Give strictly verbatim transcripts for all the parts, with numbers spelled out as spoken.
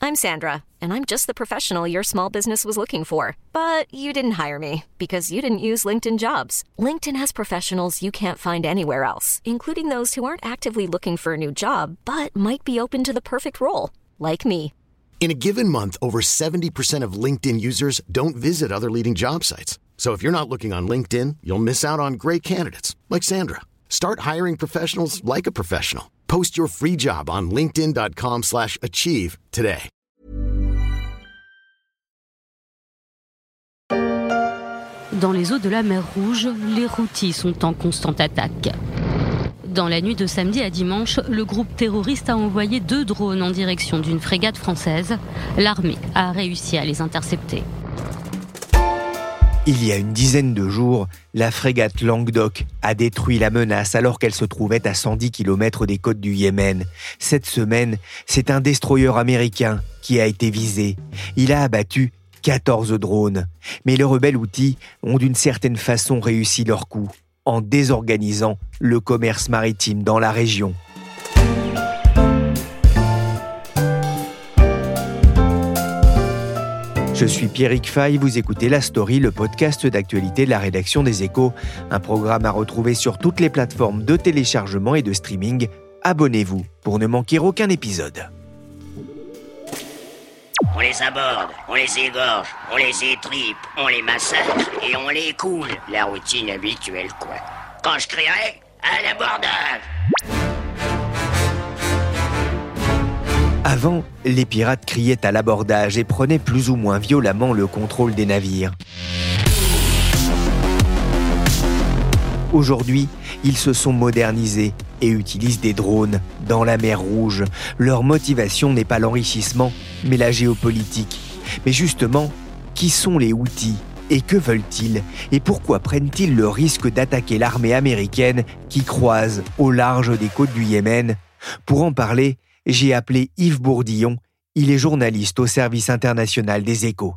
I'm Sandra, and I'm just the professional your small business was looking for. But you didn't hire me because you didn't use LinkedIn Jobs. LinkedIn has professionals you can't find anywhere else, including those who aren't actively looking for a new job, but might be open to the perfect role, like me. In a given month, over seventy percent of LinkedIn users don't visit other leading job sites. So if you're not looking on LinkedIn, you'll miss out on great candidates like Sandra. Start hiring professionals like a professional. Post your free job on linkedin.com slash achieve today. Dans les eaux de la mer Rouge, les Houthis sont en constante attaque. Dans la nuit de samedi à dimanche, le groupe terroriste a envoyé deux drones en direction d'une frégate française. L'armée a réussi à les intercepter. Il y a une dizaine de jours, la frégate Languedoc a détruit la menace alors qu'elle se trouvait à cent dix kilomètres des côtes du Yémen. Cette semaine, c'est un destroyer américain qui a été visé. Il a abattu quatorze drones. Mais les rebelles Houthis ont d'une certaine façon réussi leur coup en désorganisant le commerce maritime dans la région. Je suis Pierrick Fay, vous écoutez La Story, le podcast d'actualité de la rédaction des Échos, un programme à retrouver sur toutes les plateformes de téléchargement et de streaming. Abonnez-vous pour ne manquer aucun épisode. On les aborde, on les égorge, on les étripe, on les massacre et on les coule. La routine habituelle, quoi. Quand je crierai, à l'abordage! Avant, les pirates criaient à l'abordage et prenaient plus ou moins violemment le contrôle des navires. Aujourd'hui, ils se sont modernisés et utilisent des drones dans la mer Rouge. Leur motivation n'est pas l'enrichissement, mais la géopolitique. Mais justement, qui sont les Houthis et que veulent-ils? Et pourquoi prennent-ils le risque d'attaquer l'armée américaine qui croise au large des côtes du Yémen? Pour en parler, j'ai appelé Yves Bourdillon. Il est journaliste au service international des Échos.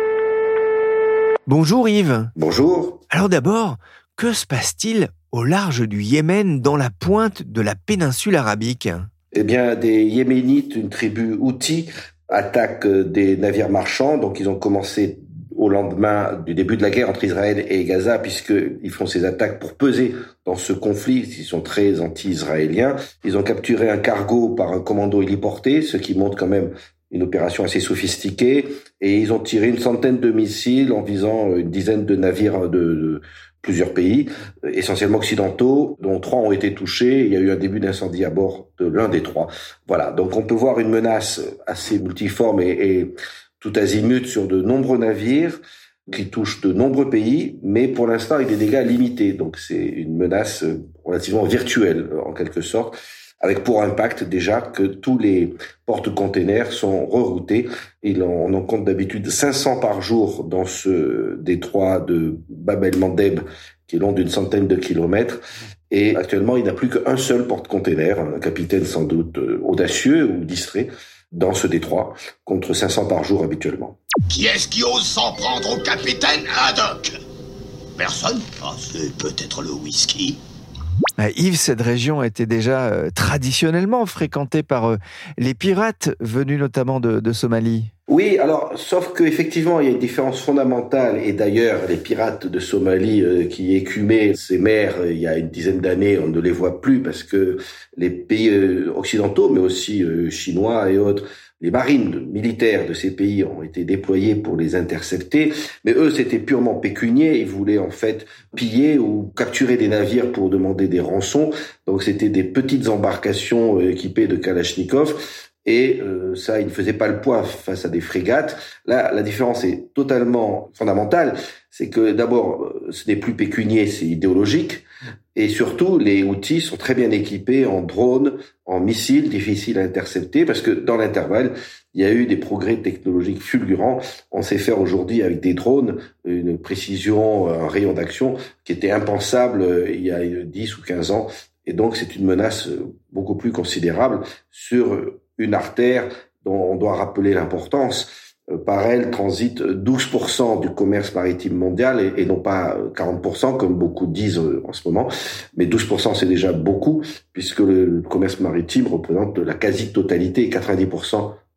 Bonjour Yves. Bonjour. Alors d'abord, que se passe-t-il au large du Yémen, dans la pointe de la péninsule arabique? Eh bien, des Yéménites, une tribu Houthi, attaquent des navires marchands. Donc, ils ont commencé au lendemain du début de la guerre entre Israël et Gaza, puisqu'ils font ces attaques pour peser dans ce conflit. Ils sont très anti-israéliens. Ils ont capturé un cargo par un commando héliporté, ce qui montre quand même une opération assez sophistiquée. Et ils ont tiré une centaine de missiles en visant une dizaine de navires de, de plusieurs pays, essentiellement occidentaux, dont trois ont été touchés. Il y a eu un début d'incendie à bord de l'un des trois. Voilà, donc on peut voir une menace assez multiforme et, et tout azimut sur de nombreux navires qui touchent de nombreux pays, mais pour l'instant avec des dégâts limités. Donc c'est une menace relativement virtuelle en quelque sorte, avec pour impact déjà que tous les porte-containers sont reroutés. Il en, on en compte d'habitude cinq cents par jour dans ce détroit de Bab el-Mandeb, qui est long d'une centaine de kilomètres. Et actuellement, il n'y a plus qu'un seul porte-container, un capitaine sans doute audacieux ou distrait, dans ce détroit, contre cinq cents par jour habituellement. Qui est-ce qui ose s'en prendre au capitaine Haddock? Personne? Ah, c'est peut-être le whisky. Euh, Yves, cette région était déjà euh, traditionnellement fréquentée par euh, les pirates venus notamment de, de Somalie. Oui, alors, sauf qu'effectivement, il y a une différence fondamentale, et d'ailleurs, les pirates de Somalie euh, qui écumaient ces mers euh, il y a une dizaine d'années, on ne les voit plus parce que les pays euh, occidentaux, mais aussi euh, chinois et autres, les marines militaires de ces pays ont été déployés pour les intercepter, mais eux, c'était purement pécunier. Ils voulaient en fait piller ou capturer des navires pour demander des rançons. Donc, c'était des petites embarcations euh, équipées de Kalachnikov. Et euh, ça, il ne faisait pas le poids face à des frégates. Là, la différence est totalement fondamentale. C'est que d'abord, ce n'est plus pécunier, c'est idéologique. Et surtout, les Houthis sont très bien équipés en drones, en missiles difficiles à intercepter, parce que dans l'intervalle, il y a eu des progrès technologiques fulgurants. On sait faire aujourd'hui avec des drones une précision, un rayon d'action qui était impensable il y a dix ou quinze ans. Et donc, c'est une menace beaucoup plus considérable sur une artère dont on doit rappeler l'importance. Par elle transite douze pour cent du commerce maritime mondial et, et non pas quarante pour cent comme beaucoup disent en ce moment. Mais douze pour cent c'est déjà beaucoup puisque le, le commerce maritime représente la quasi-totalité et quatre-vingt-dix pour cent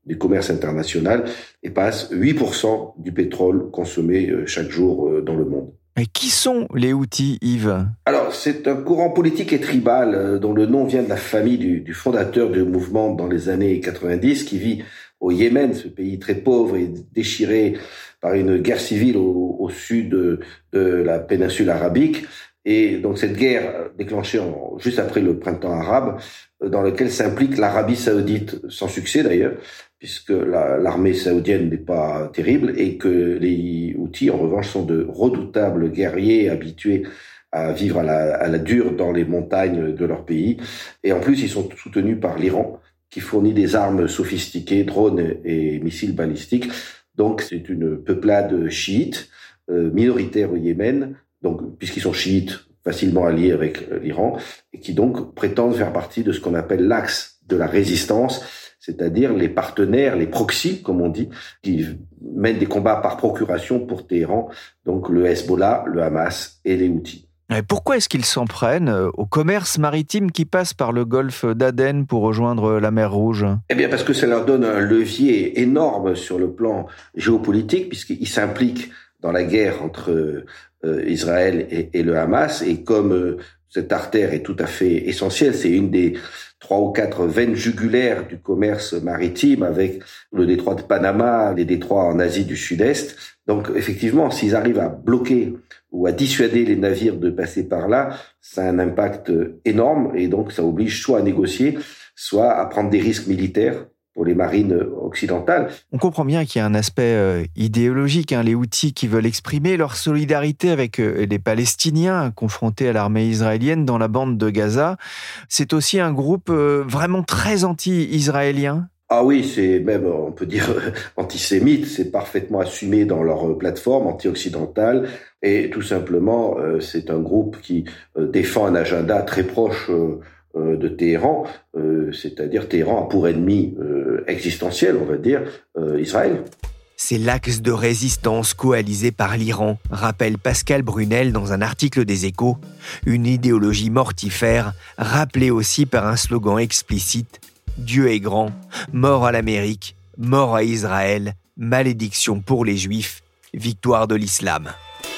du commerce international et passe huit pour cent du pétrole consommé chaque jour dans le monde. Et qui sont les Houthis, Yves ? Alors, c'est un courant politique et tribal dont le nom vient de la famille du, du fondateur du mouvement dans les années quatre-vingt-dix, qui vit au Yémen, ce pays très pauvre et déchiré par une guerre civile au, au sud de, de la péninsule arabique. Et donc cette guerre déclenchée en, juste après le printemps arabe, dans lequel s'implique l'Arabie saoudite, sans succès d'ailleurs, puisque la, l'armée saoudienne n'est pas terrible et que les Houthis, en revanche, sont de redoutables guerriers habitués à vivre à la, à la dure dans les montagnes de leur pays. Et en plus, ils sont soutenus par l'Iran, qui fournit des armes sophistiquées, drones et missiles balistiques. Donc c'est une peuplade chiite, euh, minoritaire au Yémen, donc puisqu'ils sont chiites, facilement alliés avec l'Iran, et qui donc prétendent faire partie de ce qu'on appelle l'axe de la résistance, c'est-à-dire les partenaires, les proxys, comme on dit, qui mènent des combats par procuration pour Téhéran, donc le Hezbollah, le Hamas et les Houthis. Et pourquoi est-ce qu'ils s'en prennent au commerce maritime qui passe par le golfe d'Aden pour rejoindre la mer Rouge ? Eh bien parce que ça leur donne un levier énorme sur le plan géopolitique, puisqu'ils s'impliquent dans la guerre entre euh, Israël et, et le Hamas, et comme euh, cette artère est tout à fait essentielle, c'est une des trois ou quatre veines jugulaires du commerce maritime avec le détroit de Panama, les détroits en Asie du Sud-Est. Donc effectivement, s'ils arrivent à bloquer ou à dissuader les navires de passer par là, ça a un impact énorme et donc ça oblige soit à négocier, soit à prendre des risques militaires pour les marines occidentales. On comprend bien qu'il y a un aspect euh, idéologique, hein, les Houthis qui veulent exprimer leur solidarité avec euh, les Palestiniens confrontés à l'armée israélienne dans la bande de Gaza. C'est aussi un groupe euh, vraiment très anti-israélien. Ah oui, c'est même, on peut dire, antisémite, c'est parfaitement assumé dans leur plateforme anti-occidentale et tout simplement, euh, c'est un groupe qui euh, défend un agenda très proche euh, de Téhéran, euh, c'est-à-dire Téhéran a pour ennemi euh, existentiel, on va dire, euh, Israël. C'est l'axe de résistance coalisé par l'Iran, rappelle Pascal Brunel dans un article des Échos. Une idéologie mortifère, rappelée aussi par un slogan explicite « Dieu est grand, mort à l'Amérique, mort à Israël, malédiction pour les Juifs, victoire de l'islam ».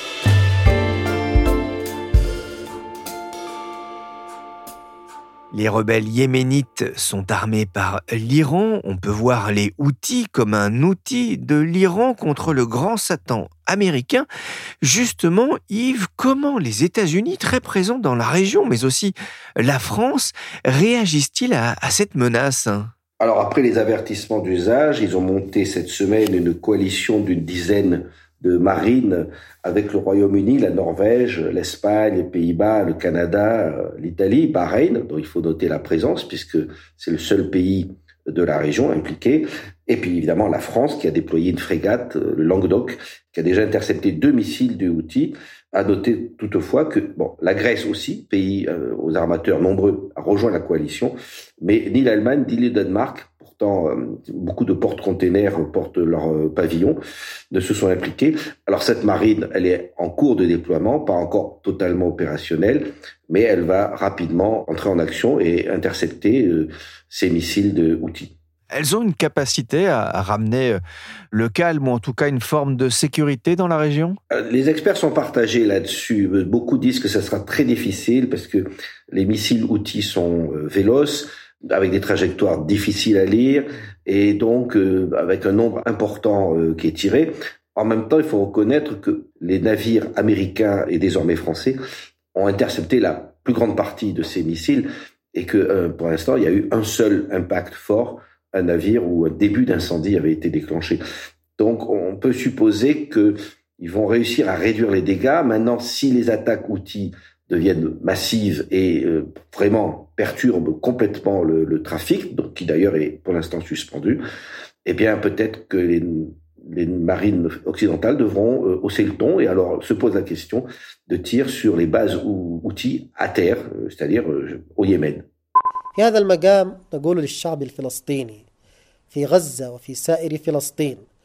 Les rebelles yéménites sont armés par l'Iran. On peut voir les Houthis comme un outil de l'Iran contre le grand Satan américain. Justement, Yves, comment les États-Unis, très présents dans la région, mais aussi la France, réagissent-ils à, à cette menace ? Alors, après les avertissements d'usage, ils ont monté cette semaine une coalition d'une dizaine de marines avec le Royaume-Uni, la Norvège, l'Espagne, les Pays-Bas, le Canada, l'Italie, Bahreïn, dont il faut noter la présence puisque c'est le seul pays de la région impliqué. Et puis évidemment la France qui a déployé une frégate, le Languedoc, qui a déjà intercepté deux missiles de Houthis. À noter toutefois que bon, la Grèce aussi, pays euh, aux armateurs nombreux, a rejoint la coalition, mais ni l'Allemagne ni le Danemark, pourtant euh, beaucoup de porte-containers portent leur euh, pavillon, ne se sont impliqués. Alors cette marine, elle est en cours de déploiement, pas encore totalement opérationnelle, mais elle va rapidement entrer en action et intercepter euh, ces missiles de Houthis. Elles ont une capacité à, à ramener le calme ou en tout cas une forme de sécurité dans la région ? Les experts sont partagés là-dessus. Beaucoup disent que ça sera très difficile parce que les missiles Houthis sont véloces, avec des trajectoires difficiles à lire et donc euh, avec un nombre important euh, qui est tiré. En même temps, il faut reconnaître que les navires américains et désormais français ont intercepté la plus grande partie de ces missiles et que euh, pour l'instant, il y a eu un seul impact fort, un navire où un début d'incendie avait été déclenché. Donc, on peut supposer qu'ils vont réussir à réduire les dégâts. Maintenant, si les attaques Houthis deviennent massives et euh, vraiment perturbent complètement le, le trafic, donc qui d'ailleurs est pour l'instant suspendu, eh bien, peut-être que les, les marines occidentales devront euh, hausser le ton. Et alors, se pose la question de tir sur les bases Houthis à terre, euh, c'est-à-dire euh, au Yémen. في هذا المقام نقول للشعب الفلسطيني في غزة وفي سائر فلسطين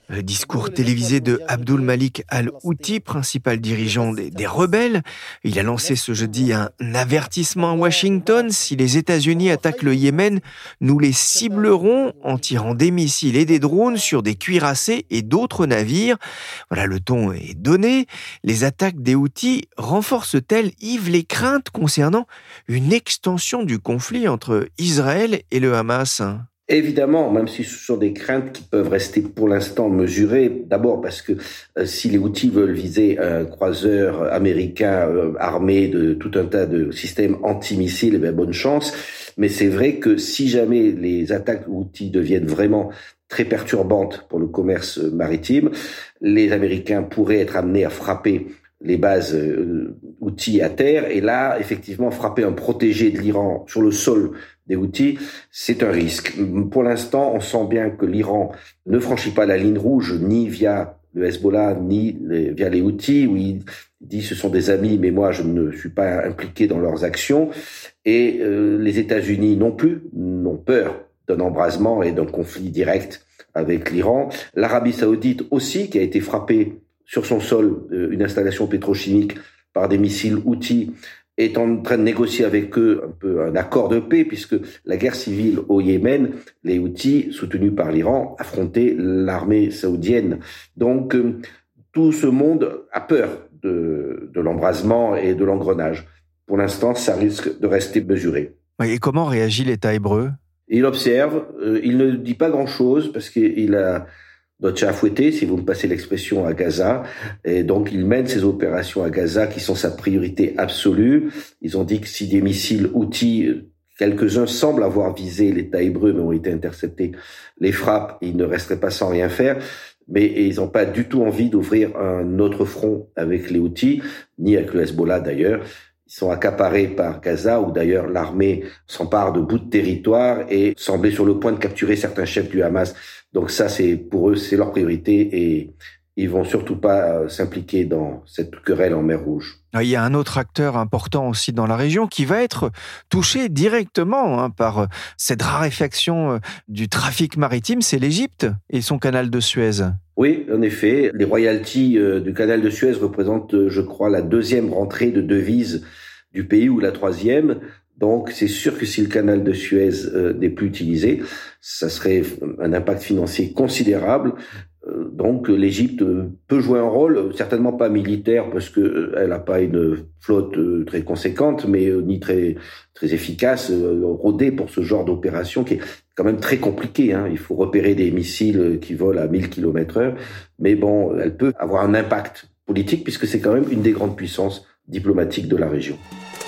Le discours télévisé de Abdul Malik al-Houthi, principal dirigeant des, des rebelles. Il a lancé ce jeudi un avertissement à Washington. Si les États-Unis attaquent le Yémen, nous les ciblerons en tirant des missiles et des drones sur des cuirassés et d'autres navires. Voilà, le ton est donné. Les attaques des Houthis renforcent-elles, Yves, les craintes concernant une extension du conflit entre Israël et le Hamas ? Évidemment, même si ce sont des craintes qui peuvent rester pour l'instant mesurées, d'abord parce que euh, si les Houthis veulent viser un croiseur américain euh, armé de tout un tas de systèmes anti-missiles, eh bien, bonne chance. Mais c'est vrai que si jamais les attaques Houthis deviennent vraiment très perturbantes pour le commerce maritime, les Américains pourraient être amenés à frapper les bases euh, Houthis à terre, et là, effectivement, frapper un protégé de l'Iran sur le sol des Houthis, c'est un risque. Pour l'instant, on sent bien que l'Iran ne franchit pas la ligne rouge, ni via le Hezbollah, ni les, via les Houthis, où il dit ce sont des amis, mais moi je ne suis pas impliqué dans leurs actions. Et euh, les États-Unis non plus n'ont peur d'un embrasement et d'un conflit direct avec l'Iran. L'Arabie Saoudite aussi, qui a été frappée sur son sol, euh, une installation pétrochimique par des missiles Houthis, est en train de négocier avec eux un peu un accord de paix, puisque la guerre civile au Yémen, les Houthis, soutenus par l'Iran, affrontaient l'armée saoudienne. Donc, euh, tout ce monde a peur de, de l'embrasement et de l'engrenage. Pour l'instant, ça risque de rester mesuré. Et comment réagit l'État hébreu ? Il observe, euh, il ne dit pas grand-chose, parce qu'il a notre chat à fouetter, si vous me passez l'expression, à Gaza. Et donc, il mène ces opérations à Gaza qui sont sa priorité absolue. Ils ont dit que si des missiles Houthis, quelques-uns semblent avoir visé l'État hébreu, mais ont été interceptés, les frappes, ils ne resteraient pas sans rien faire. Mais ils n'ont pas du tout envie d'ouvrir un autre front avec les Houthis, ni avec le Hezbollah d'ailleurs. Ils sont accaparés par Gaza, où d'ailleurs l'armée s'empare de bouts de territoire et semblait sur le point de capturer certains chefs du Hamas. Donc ça, c'est pour eux, c'est leur priorité, et ils vont surtout pas s'impliquer dans cette querelle en mer Rouge. Il y a un autre acteur important aussi dans la région qui va être touché directement hein, par cette raréfaction du trafic maritime, c'est l'Égypte et son canal de Suez. Oui, en effet, les royalties du canal de Suez représentent, je crois, la deuxième rentrée de devises du pays, ou la troisième. Donc, c'est sûr que si le canal de Suez euh, n'est plus utilisé, ça serait un impact financier considérable. Euh, donc, l'Égypte peut jouer un rôle, certainement pas militaire, parce que euh, elle n'a pas une flotte euh, très conséquente, mais euh, ni très très efficace, euh, rodée pour ce genre d'opération qui est quand même très compliqué. Hein. Il faut repérer des missiles qui volent à mille kilomètres heure, mais bon, elle peut avoir un impact politique puisque c'est quand même une des grandes puissances diplomatiques de la région.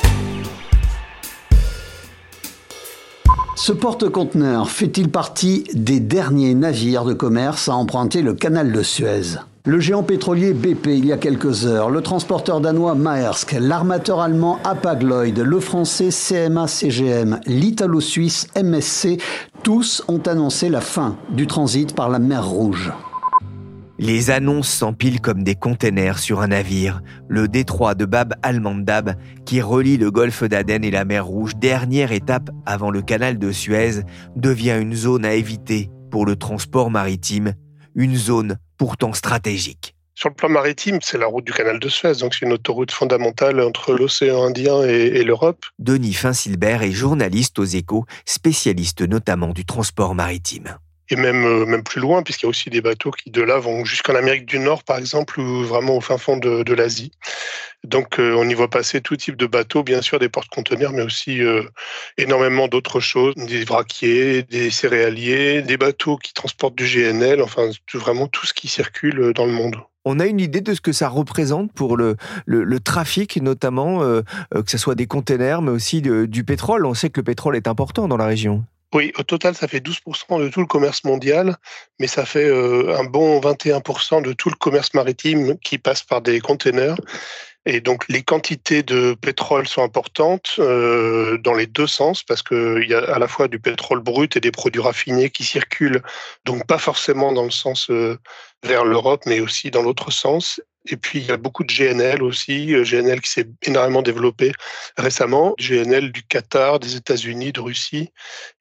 Ce porte-conteneurs fait-il partie des derniers navires de commerce à emprunter le canal de Suez ? Le géant pétrolier B P il y a quelques heures, le transporteur danois Maersk, l'armateur allemand Hapag-Lloyd, le français C M A C G M, l'italo-suisse M S C, tous ont annoncé la fin du transit par la mer Rouge. Les annonces s'empilent comme des containers sur un navire. Le détroit de Bab al-Mandab, qui relie le golfe d'Aden et la mer Rouge, dernière étape avant le canal de Suez, devient une zone à éviter pour le transport maritime, une zone pourtant stratégique. Sur le plan maritime, c'est la route du canal de Suez, donc c'est une autoroute fondamentale entre l'océan Indien et, et l'Europe. Denis Finsilbert est journaliste aux Échos, spécialiste notamment du transport maritime. Et même, euh, même plus loin, puisqu'il y a aussi des bateaux qui de là vont jusqu'en Amérique du Nord, par exemple, ou vraiment au fin fond de, de l'Asie. Donc euh, on y voit passer tout type de bateaux, bien sûr des porte-conteneurs, mais aussi euh, énormément d'autres choses, des vraquiers, des céréaliers, des bateaux qui transportent du G N L, enfin tout, vraiment tout ce qui circule dans le monde. On a une idée de ce que ça représente pour le, le, le trafic, notamment, euh, que ce soit des containers, mais aussi de, du pétrole. On sait que le pétrole est important dans la région. Oui, au total, ça fait douze pour cent de tout le commerce mondial, mais ça fait euh, un bon vingt et un pour cent de tout le commerce maritime qui passe par des containers. Et donc, les quantités de pétrole sont importantes euh, dans les deux sens, parce qu'il y a à la fois du pétrole brut et des produits raffinés qui circulent, donc pas forcément dans le sens euh, vers l'Europe, mais aussi dans l'autre sens. Et puis, il y a beaucoup de G N L aussi, G N L qui s'est énormément développé récemment, G N L du Qatar, des États-Unis, de Russie.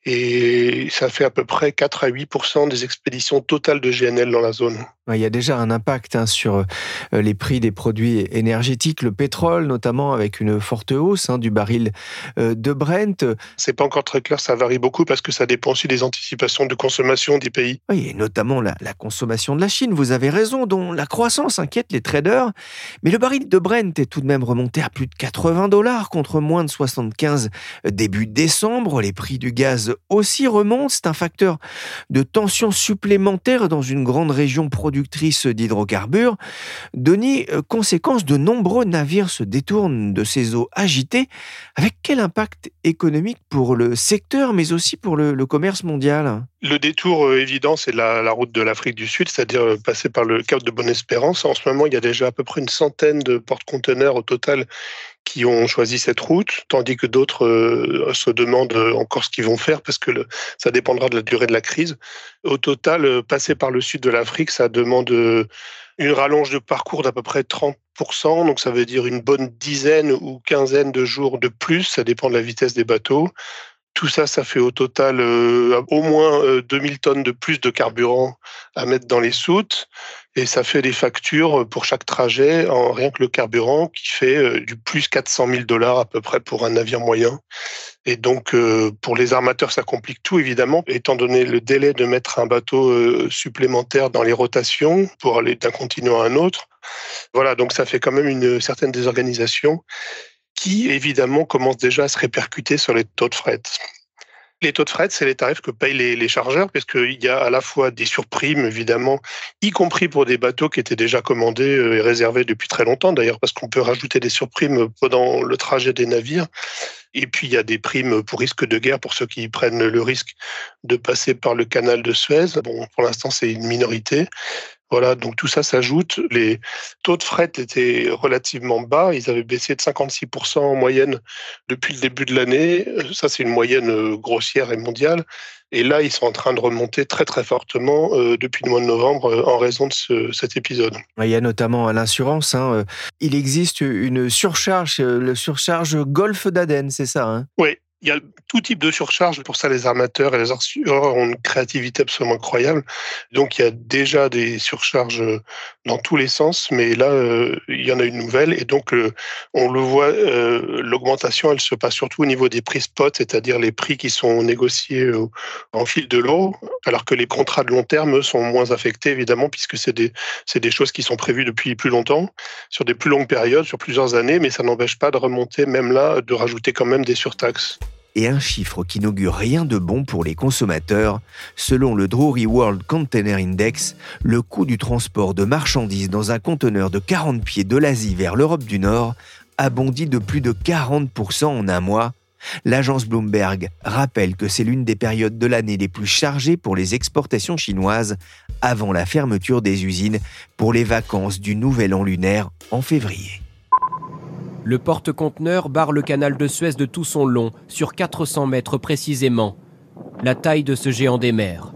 et ça fait à peu près quatre à huit pour cent des expéditions totales de G N L dans la zone. Il y a déjà un impact hein, sur les prix des produits énergétiques, le pétrole notamment, avec une forte hausse hein, du baril de Brent. C'est pas encore très clair, ça varie beaucoup parce que ça dépend aussi des anticipations de consommation des pays. Oui, et notamment la, la consommation de la Chine, vous avez raison, dont la croissance inquiète les traders. Mais le baril de Brent est tout de même remonté à plus de quatre-vingts dollars contre moins de soixante-quinze début décembre. Les prix du gaz aussi remontent. C'est un facteur de tension supplémentaire dans une grande région productive d'hydrocarbures. Denis, conséquence, de nombreux navires se détournent de ces eaux agitées. Avec quel impact économique pour le secteur, mais aussi pour le, le commerce mondial ? Le détour euh, évident, c'est la, la route de l'Afrique du Sud, c'est-à-dire euh, passer par le Cap de Bonne-Espérance. En ce moment, il y a déjà à peu près une centaine de porte-conteneurs au total qui ont choisi cette route, tandis que d'autres euh, se demandent encore ce qu'ils vont faire parce que le, ça dépendra de la durée de la crise. Au total, euh, passer par le sud de l'Afrique, ça demande euh, une rallonge de parcours d'à peu près trente pour cent, donc ça veut dire une bonne dizaine ou quinzaine de jours de plus, ça dépend de la vitesse des bateaux. Tout ça, ça fait au total euh, au moins euh, deux mille tonnes de plus de carburant à mettre dans les soutes. Et ça fait des factures pour chaque trajet, en rien que le carburant, qui fait euh, du plus quatre cent mille dollars à peu près pour un navire moyen. Et donc, euh, pour les armateurs, ça complique tout, évidemment, étant donné le délai de mettre un bateau euh, supplémentaire dans les rotations pour aller d'un continent à un autre. Voilà, donc ça fait quand même une certaine désorganisation qui, évidemment, commence déjà à se répercuter sur les taux de fret. Les taux de fret, c'est les tarifs que payent les, les chargeurs, parce qu'il y a à la fois des surprimes, évidemment, y compris pour des bateaux qui étaient déjà commandés et réservés depuis très longtemps, d'ailleurs, parce qu'on peut rajouter des surprimes pendant le trajet des navires. Et puis, il y a des primes pour risque de guerre pour ceux qui prennent le risque de passer par le canal de Suez. Bon, pour l'instant, c'est une minorité. Voilà, donc tout ça s'ajoute. Les taux de fret étaient relativement bas. Ils avaient baissé de cinquante-six pour cent en moyenne depuis le début de l'année. Ça, c'est une moyenne grossière et mondiale. Et là, ils sont en train de remonter très, très fortement euh, depuis le mois de novembre euh, en raison de ce, cet épisode. Il y a notamment l'assurance. Hein. Il existe une surcharge, le surcharge Golfe d'Aden, c'est ça hein ? Oui. Il y a tout type de surcharge. Pour ça, les armateurs et les assureurs ont une créativité absolument incroyable. Donc, il y a déjà des surcharges dans tous les sens, mais là, euh, il y en a une nouvelle. Et donc, euh, on le voit, euh, l'augmentation, elle se passe surtout au niveau des prix spot, c'est-à-dire les prix qui sont négociés euh, en fil de l'eau, alors que les contrats de long terme sont moins affectés, évidemment, puisque c'est des, c'est des choses qui sont prévues depuis plus longtemps, sur des plus longues périodes, sur plusieurs années, mais ça n'empêche pas de remonter, même là, de rajouter quand même des surtaxes. Et un chiffre qui n'augure rien de bon pour les consommateurs. Selon le Drewry World Container Index, le coût du transport de marchandises dans un conteneur de quarante pieds de l'Asie vers l'Europe du Nord a bondi de plus de quarante pour cent en un mois. L'agence Bloomberg rappelle que c'est l'une des périodes de l'année les plus chargées pour les exportations chinoises avant la fermeture des usines pour les vacances du Nouvel An lunaire en février. Le porte-conteneur barre le canal de Suez de tout son long, sur quatre cents mètres précisément. La taille de ce géant des mers.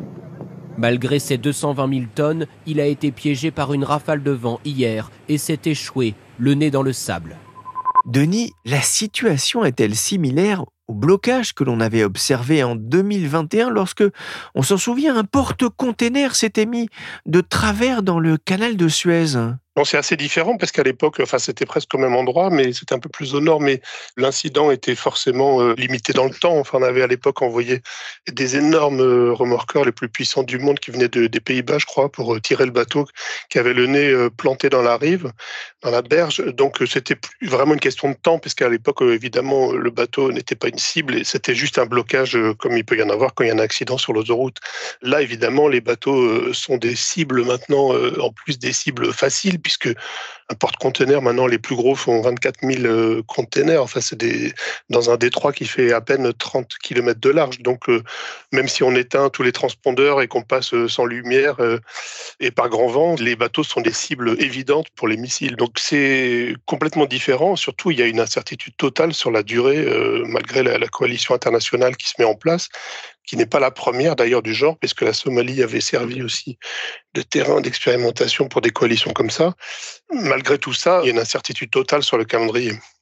Malgré ses deux cent vingt mille tonnes, il a été piégé par une rafale de vent hier et s'est échoué, le nez dans le sable. Denis, la situation est-elle similaire au blocage que l'on avait observé en deux mille vingt et un lorsque, on s'en souvient, un porte-container s'était mis de travers dans le canal de Suez ? Non, c'est assez différent parce qu'à l'époque, enfin, c'était presque au même endroit, mais c'était un peu plus au nord. Mais l'incident était forcément euh, limité dans le temps. Enfin, on avait à l'époque envoyé des énormes euh, remorqueurs, les plus puissants du monde, qui venaient de, des Pays-Bas, je crois, pour euh, tirer le bateau qui avait le nez euh, planté dans la rive, dans la berge. Donc, euh, c'était plus vraiment une question de temps, puisqu'à l'époque, euh, évidemment, le bateau n'était pas une cible et c'était juste un blocage, euh, comme il peut y en avoir quand il y a un accident sur l'autoroute. Là, évidemment, les bateaux euh, sont des cibles maintenant, euh, en plus des cibles faciles, puisque un porte-conteneur, maintenant, les plus gros font vingt-quatre mille euh, containers. Enfin, c'est des, dans un détroit qui fait à peine trente kilomètres de large. Donc, euh, même si on éteint tous les transpondeurs et qu'on passe euh, sans lumière euh, et par grand vent, les bateaux sont des cibles évidentes pour les missiles. Donc, c'est complètement différent. Surtout, il y a une incertitude totale sur la durée, euh, malgré la, la coalition internationale qui se met en place, qui n'est pas la première d'ailleurs du genre, puisque la Somalie avait servi aussi de terrain d'expérimentation pour des coalitions comme ça. Malgré tout ça, il y a une incertitude totale sur le calendrier.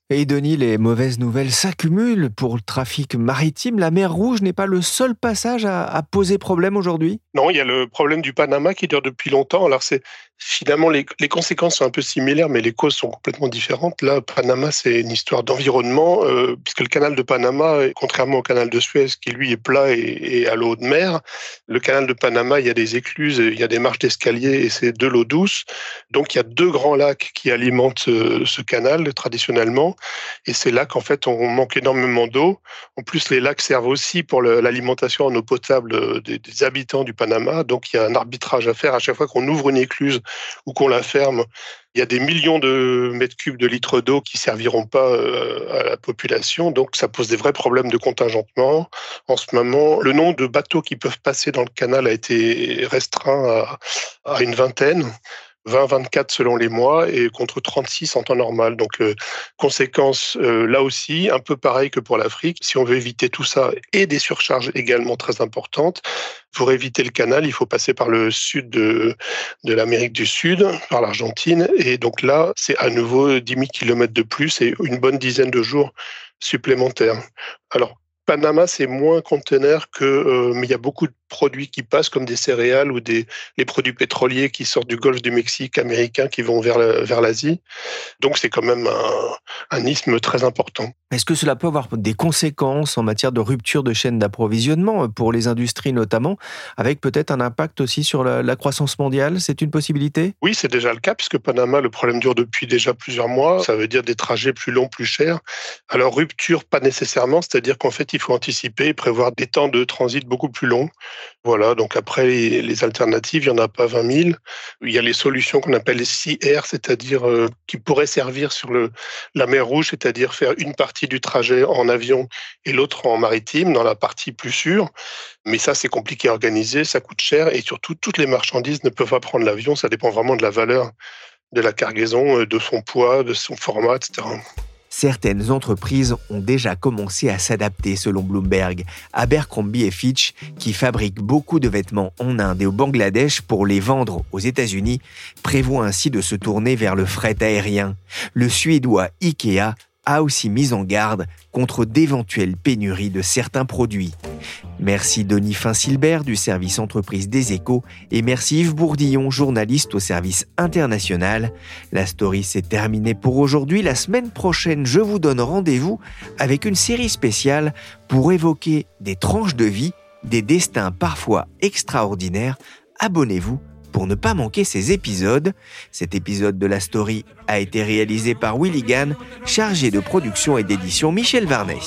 Et Denis, les mauvaises nouvelles s'accumulent pour le trafic maritime. La mer Rouge n'est pas le seul passage à, à poser problème aujourd'hui ? Non, il y a le problème du Panama qui dure depuis longtemps. Alors c'est finalement les, les conséquences sont un peu similaires, mais les causes sont complètement différentes. Là, Panama, c'est une histoire d'environnement, euh, puisque le canal de Panama, contrairement au canal de Suez, qui lui est plat et, et à l'eau de mer, le canal de Panama, il y a des écluses, il y a des marches d'escalier et c'est de l'eau douce. Donc il y a deux grands lacs qui alimentent ce, ce canal traditionnellement. Et ces lacs, en fait, on manque énormément d'eau. En plus, les lacs servent aussi pour le, l'alimentation en eau potable des, des habitants du Panama. Donc, il y a un arbitrage à faire à chaque fois qu'on ouvre une écluse ou qu'on la ferme. Il y a des millions de mètres cubes de litres d'eau qui serviront pas à la population. Donc, ça pose des vrais problèmes de contingentement. En ce moment, le nombre de bateaux qui peuvent passer dans le canal a été restreint à, à une vingtaine. vingt à vingt-quatre selon les mois et contre trente-six en temps normal. Donc, euh, conséquence, euh, là aussi, un peu pareil que pour l'Afrique. Si on veut éviter tout ça et des surcharges également très importantes, pour éviter le canal, il faut passer par le sud de, de l'Amérique du Sud, par l'Argentine. Et donc là, c'est à nouveau dix mille kilomètres de plus et une bonne dizaine de jours supplémentaires. Alors, Panama, c'est moins conteneur que, euh, mais il y a beaucoup de produits qui passent comme des céréales ou des les produits pétroliers qui sortent du golfe du Mexique américain qui vont vers la, vers l'Asie. Donc c'est quand même un, un isthme très important. Est-ce que cela peut avoir des conséquences en matière de rupture de chaîne d'approvisionnement pour les industries notamment, avec peut-être un impact aussi sur la, la croissance mondiale ? C'est une possibilité ? Oui, c'est déjà le cas puisque Panama, le problème dure depuis déjà plusieurs mois. Ça veut dire des trajets plus longs, plus chers. Alors rupture, pas nécessairement, c'est-à-dire qu'en fait il faut anticiper et prévoir des temps de transit beaucoup plus longs. Voilà, donc après, les, les alternatives, il n'y en a pas vingt mille. Il y a les solutions qu'on appelle les Sea Air, c'est-à-dire euh, qui pourraient servir sur le, la mer Rouge, c'est-à-dire faire une partie du trajet en avion et l'autre en maritime, dans la partie plus sûre. Mais ça, c'est compliqué à organiser, ça coûte cher et surtout, toutes les marchandises ne peuvent pas prendre l'avion. Ça dépend vraiment de la valeur de la cargaison, de son poids, de son format, et cetera. Certaines entreprises ont déjà commencé à s'adapter selon Bloomberg. Abercrombie et Fitch, qui fabriquent beaucoup de vêtements en Inde et au Bangladesh pour les vendre aux États-Unis, prévoit ainsi de se tourner vers le fret aérien. Le Suédois Ikea a aussi mis en garde contre d'éventuelles pénuries de certains produits. Merci Denis Fin-Silbert du service entreprise des Échos et merci Yves Bourdillon, journaliste au service international. La story s'est terminée pour aujourd'hui. La semaine prochaine, je vous donne rendez-vous avec une série spéciale pour évoquer des tranches de vie, des destins parfois extraordinaires. Abonnez-vous pour ne pas manquer ces épisodes. Cet épisode de la story a été réalisé par Willy Gann, chargé de production et d'édition Michel Varnet.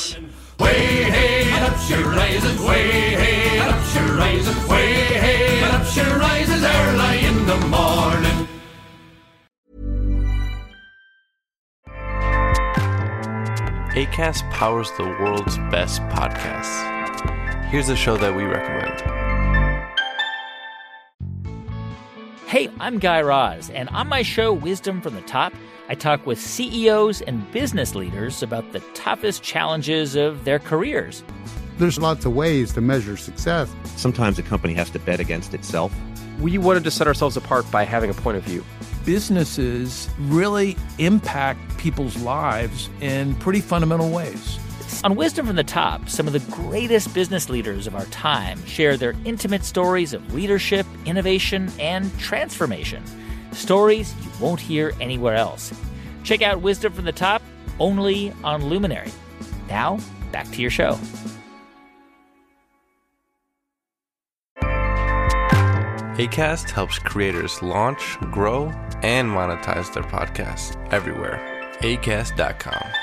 Acast powers the world's best podcasts. Here's a show that we recommend. Hey, I'm Guy Raz, and on my show, Wisdom from the Top, I talk with C E Os and business leaders about the toughest challenges of their careers. There's lots of ways to measure success. Sometimes a company has to bet against itself. We wanted to set ourselves apart by having a point of view. Businesses really impact people's lives in pretty fundamental ways. On Wisdom from the Top, some of the greatest business leaders of our time share their intimate stories of leadership, innovation, and transformation. Stories you won't hear anywhere else. Check out Wisdom from the Top only on Luminary. Now, back to your show. Acast helps creators launch, grow, and monetize their podcasts everywhere. acast dot com.